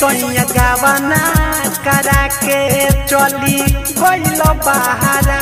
सोनिया गावना करा के चली गइल बहारा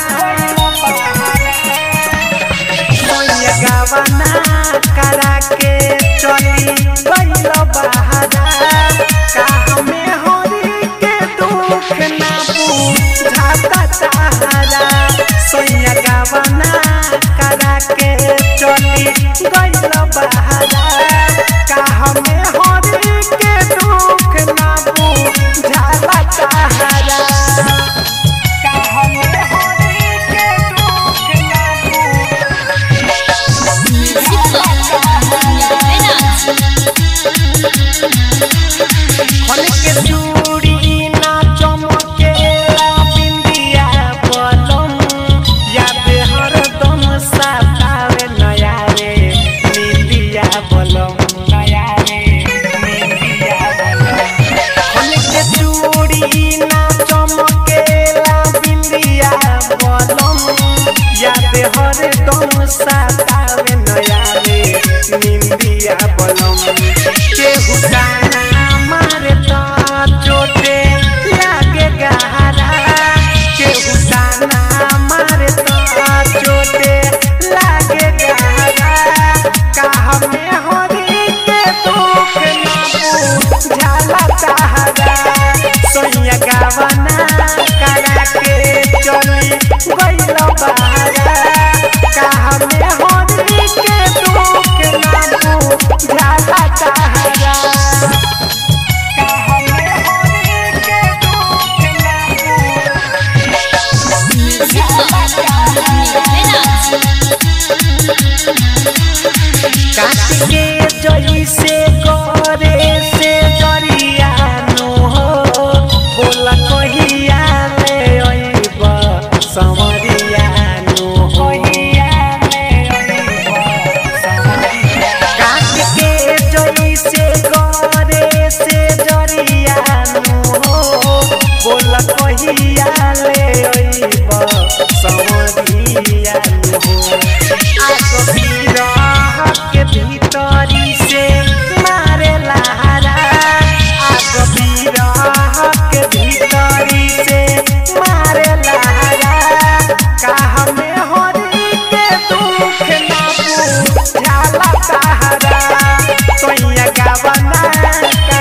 सोनिया गावना करा के चली गइल बहारा का हमें होरी के दुख ना बुझाता तारा सोनिया गावना करा के चली गइल बहारा का हमें होरी के दुख ना बुझाता तारा का हमें होरी के दुख ना के चूड़ी ना चमके बिंदिया बलम याद हरदम सतावे नया रे निंदिया बलम नया रे निंदिया बलम के चूड़ी ना चमके बिंदिया बलम याद हरदम सतावे नया रे निंदिया बलम केहू गाना मारे तो चोटे लागे गहरा केहू गाना मारे तो चोटे लागे गहरा का हमें होरी के दुख ना बुझाला तारा सोनिया गावना करा के चली गइल बहारा का हमें होरी के दुख ना बुझाला तारा काट के जई से करे से जरिया नो हो बोला कहिया ले अइब समरिया नो होइया ले अइब समरिया काट के जई से करे से जरिया नो हो बोला कहिया ले अइब समरिया नो हो के भीतरी से मारे लहरा आग बिरह के भीतरी से मारे लहरा का हमें होरी के दुख ना बुझाला तारा सोनिया गावना